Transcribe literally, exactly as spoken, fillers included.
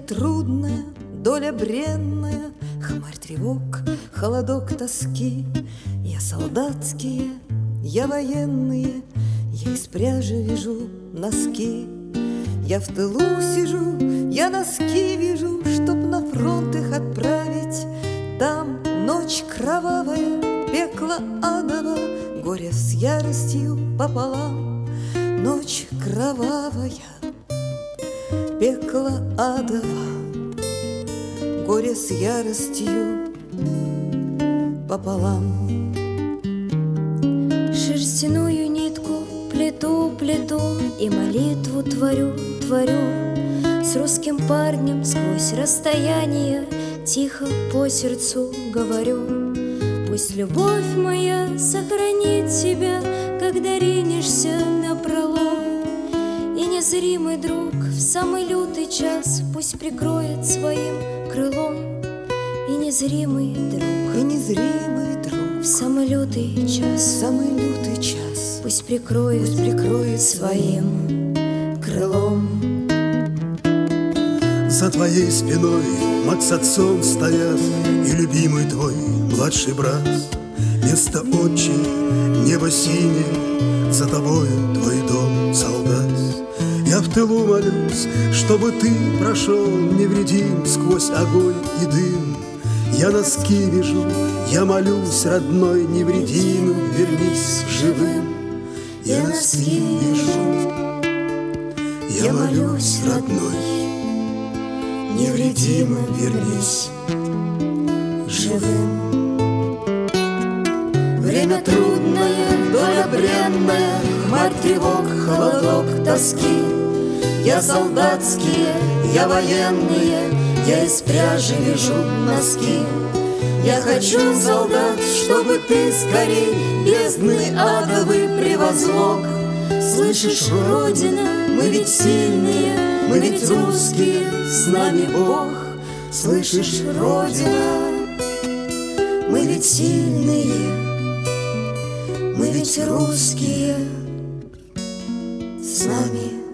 трудная, доля бренная, хмарь тревог, холодок тоски. Я солдатские, я военные, я из пряжи вяжу носки. Я в тылу сижу, я носки вяжу, чтоб на фронт их отправить. Там ночь кровавая, пекло адово, горе с яростью пополам. Ночь кровавая, пекло адово, горе с яростью пополам. Шерстяную нитку плету, плету и молитву творю, творю. С русским парнем сквозь расстояние тихо по сердцу говорю. Пусть любовь моя сохранит тебя, когда ринешься напролом. И незримый друг в самый лютый час пусть прикроет своим крылом. И незримый друг, и незримый друг в самый лютый час, в самый лютый час пусть прикроет, пусть прикроет своим крылом. За твоей спиной мать с отцом стоят, и любимый твой младший брат. Место отче, небо синее, за тобою твой дом, солдат. Я в тылу молюсь, чтобы ты прошел невредим сквозь огонь и дым. Я носки вяжу, я молюсь, родной, невредимым вернись живым. Я носки вяжу, я молюсь, родной, невредимым вернись живым. Время трудное, доля бренная, хмарь тревог, холодок тоски. Я солдатские, я военные, я из пряжи вяжу носки. Я хочу, солдат, чтобы ты скорей бездны адовый превозмог. Слышишь, Родина, мы ведь сильные, мы ведь русские, с нами Бог. Слышишь, Родина, мы ведь сильные, мы ведь русские, с нами